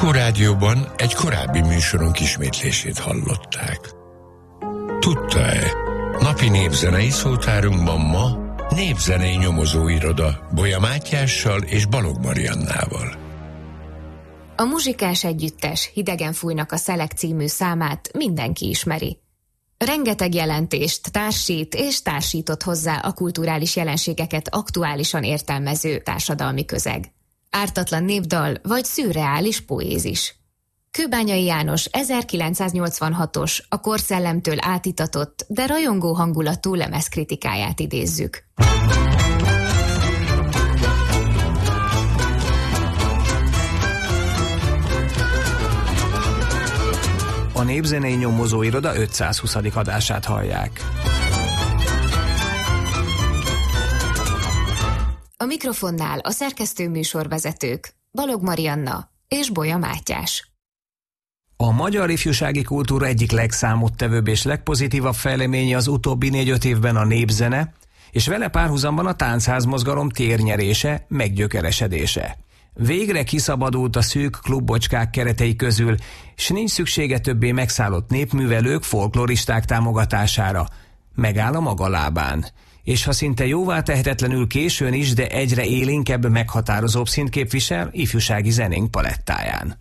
Pakó Rádióban egy korábbi műsorunk ismétlését hallották. Tudta-e? Napi népzenei szótárunkban ma népzenei nyomozóiroda Bolya Mátyással és Balogh Mariannával. A muzsikás együttes Hidegen fújnak a szelek című számát mindenki ismeri. Rengeteg jelentést társít és társított hozzá a kulturális jelenségeket aktuálisan értelmező társadalmi közeg. Ártatlan népdal vagy szürreális poézis. Kőbányai János 1986-os, a korszellemtől átitatott, de rajongó hangulatú lemezkritikáját idézzük. A Népzenei Nyomozóiroda 520. adását hallják. A mikrofonnál a szerkesztő műsorvezetők Balogh Marianna és Bolya Mátyás. A magyar ifjúsági kultúra egyik legszámottevőbb és legpozitívabb fejleménye az utóbbi 4-5 évben a népzene, és vele párhuzamban a táncházmozgalom térnyerése, meggyökeresedése. Végre kiszabadult a szűk klubbocskák keretei közül, és nincs szüksége többé megszállott népművelők, folkloristák támogatására. Megáll a maga lábán. És ha szinte jóvá tehetetlenül későn is, de egyre élénkebb, meghatározóbb szint képvisel ifjúsági zenénk palettáján.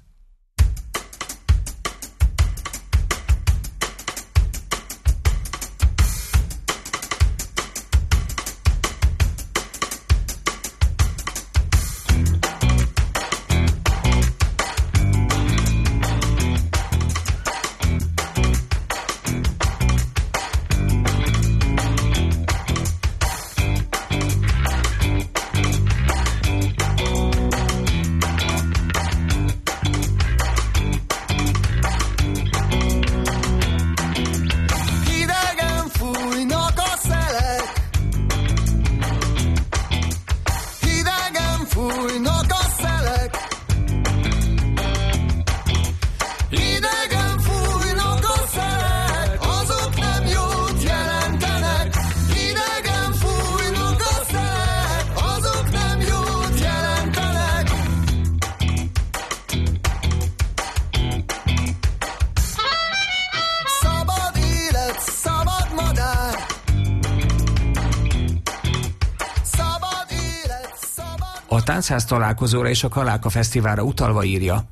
A Táncház találkozóra és a Kaláka Fesztiválra utalva írja: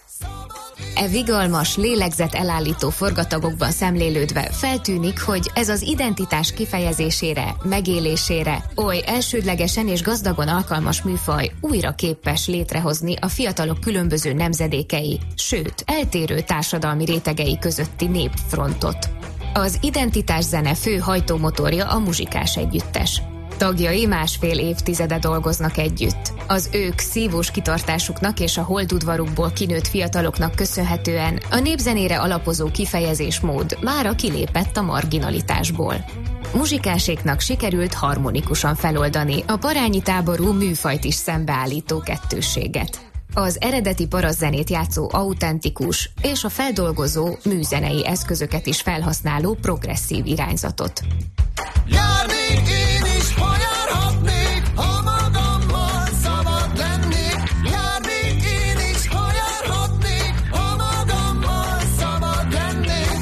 E vigalmas, lélegzet elállító forgatagokban szemlélődve feltűnik, hogy ez az identitás kifejezésére, megélésére oly elsődlegesen és gazdagon alkalmas műfaj újra képes létrehozni a fiatalok különböző nemzedékei, sőt, eltérő társadalmi rétegei közötti népfrontot. Az identitás zene fő hajtómotorja a muzsikás együttes. Tagjai 1,5 évtizede dolgoznak együtt. Az ők szívós kitartásuknak és a holdudvarukból kinőtt fiataloknak köszönhetően a népzenére alapozó kifejezésmód mára kilépett a marginalitásból. Muzsikáséknak sikerült harmonikusan feloldani a parányi táború műfajt is szembeállító kettősséget. Az eredeti parasztzenét játszó autentikus és a feldolgozó műzenei eszközöket is felhasználó progresszív irányzatot. Járnék én is, ha járhatnék, ha magammal szabad lennék. Járnék én is, ha járhatnék, ha magammal szabad lennék.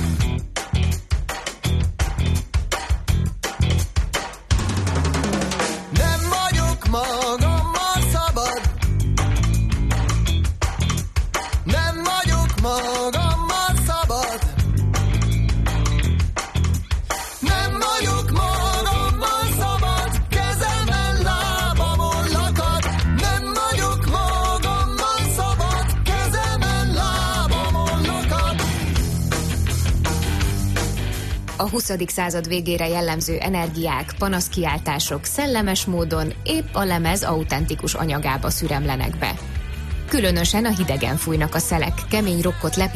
Nem vagyok magammal szabad. Nem vagyok magammal szabad. Nem vagyok magammal szabad, kezemen lábamon lakad. Nem vagyok magammal szabad, kezemen lábamon lakad. A 20. század végére jellemző energiák, panaszkiáltások szellemes módon épp a lemez autentikus anyagába szüremlenek be. Különösen a Hidegen fújnak a szelek kemény rokkot